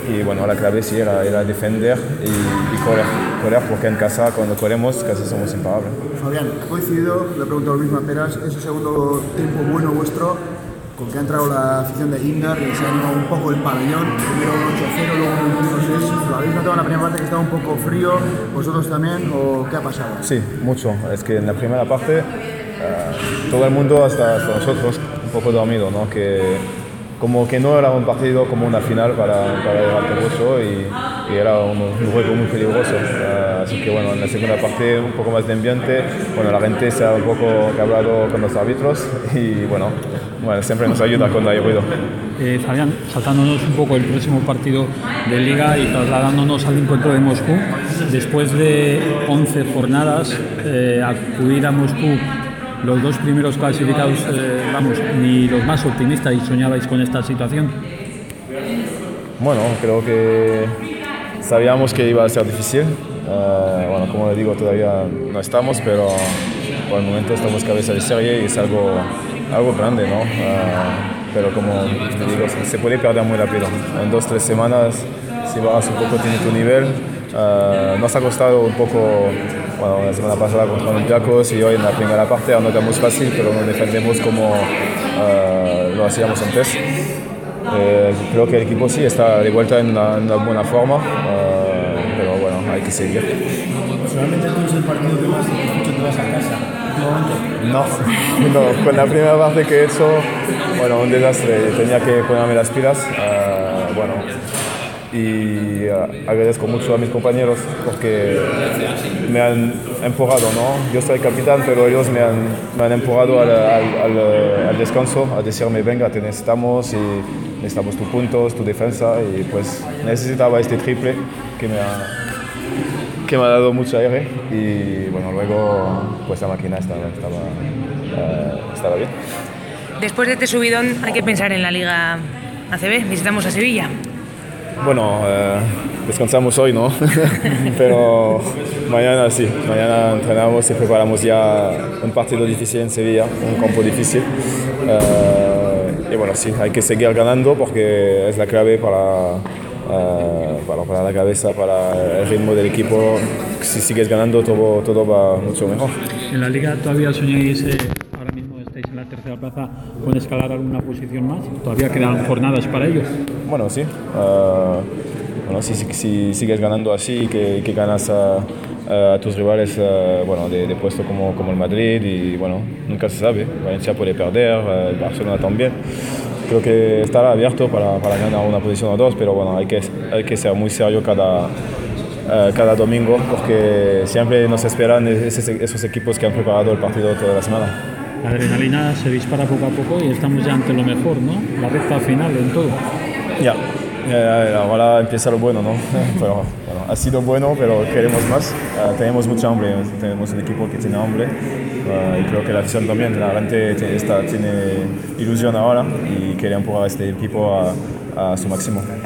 y bueno, la clave sí era defender y correr, porque en casa cuando corremos casi somos imparables. Fabián, ha coincidido, le he preguntado lo mismo a Peras, ese segundo tiempo bueno vuestro con que ha entrado la afición de Indar y se ha animado un poco el pabellón, primero un 8-0, luego un 1-6. ¿Lo habéis notado en la primera parte que estaba un poco frío, vosotros también, o qué ha pasado? Sí, mucho. Es que en la primera parte todo el mundo, hasta nosotros, un poco dormido, ¿no? Que como que no era un partido como una final para el Alto y era un juego muy peligroso. Así que bueno, en la segunda parte un poco más de ambiente, bueno, la gente se ha un poco hablado con los árbitros y bueno, siempre nos ayuda cuando hay ruido. Fabián, saltándonos un poco el próximo partido de Liga y trasladándonos al encuentro de Moscú, después de 11 jornadas, acudir a Moscú los dos primeros clasificados, ni los más optimistas y soñabais con esta situación. Bueno, creo que sabíamos que iba a ser difícil. Bueno, como le digo, todavía no estamos, pero por el momento estamos cabeza de serie y es algo grande, ¿no? Pero como te digo, se puede perder muy rápido. En 2-3 semanas, si bajas un poco, tiene tu nivel. Nos ha costado un poco, bueno, la semana pasada contra Olympiacos y hoy en la primera parte anotamos fácil, pero no defendemos como lo hacíamos antes. Creo que el equipo sí está de vuelta en una buena forma, pero bueno, hay que seguir. Realmente tú es el partido que más te vas a casa. No, con la primera parte que he hecho, bueno, un desastre, tenía que ponerme las pilas, bueno, y agradezco mucho a mis compañeros porque me han empujado, ¿no? Yo soy capitán, pero ellos me han empujado al descanso, a decirme, venga, te necesitamos y necesitamos tus puntos, tu defensa, y pues necesitaba este triple que me ha dado mucho aire y bueno, luego pues la máquina estaba bien. Después de este subidón hay que pensar en la Liga ACB, visitamos a Sevilla. Bueno, descansamos hoy, ¿no? Pero mañana sí, mañana entrenamos y preparamos ya un partido difícil en Sevilla, un campo difícil. Y bueno, sí, hay que seguir ganando porque es la clave para la cabeza, para el ritmo del equipo. Si sigues ganando todo va mucho mejor. En la Liga todavía soñáis, ahora mismo estáis en la tercera plaza, con escalar alguna posición más. Todavía quedan jornadas para ello. Bueno, sí. Bueno, si sigues ganando así, que ganas a tus rivales de puesto como el Madrid, y bueno, nunca se sabe. Valencia puede perder, el Barcelona también. Creo que estará abierto para ganar una posición o dos, pero bueno, hay que ser muy serio cada domingo, porque siempre nos esperan esos equipos que han preparado el partido toda la semana. La adrenalina se dispara poco a poco y estamos ya ante lo mejor, ¿no? La recta final en todo. Ya, ahora empieza lo bueno, ¿no? Pero bueno, ha sido bueno, pero queremos más. Tenemos mucha hambre, tenemos un equipo que tiene hambre y creo que la afición también. La gente tiene ilusión ahora y quiere empujar a este equipo a su máximo.